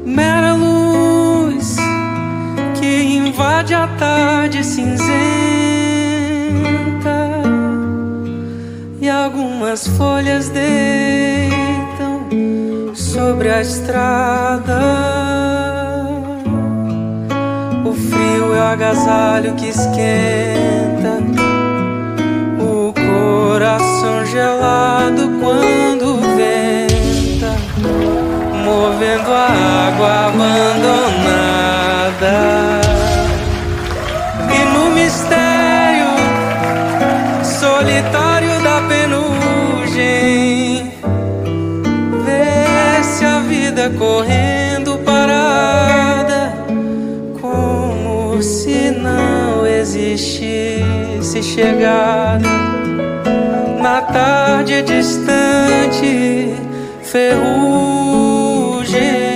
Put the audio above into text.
mera luz que invade a tarde cinzenta, e algumas folhas deitam sobre a estrada. O frio é o agasalho que esquenta o coração gelado quando venta, movendo a água abandonada. E no mistério solitário da penugem, vê-se a vida correndo parada, como se não existisse chegada. Na tarde distante, ferrugem